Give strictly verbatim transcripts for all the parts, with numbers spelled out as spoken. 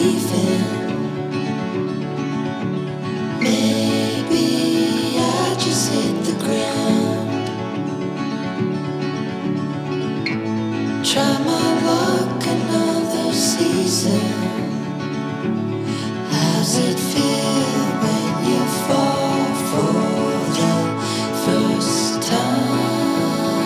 leaving. Maybe I just hit the ground. Try my luck another season. How's it feel when you fall for the first time?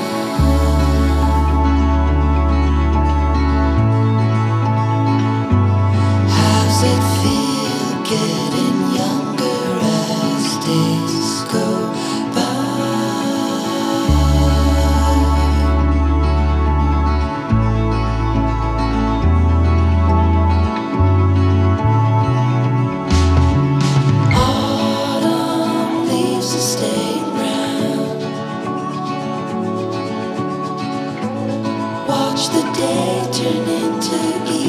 How's it feel getting younger as days go by? Autumn leaves are staying round. Watch the day turn into evening.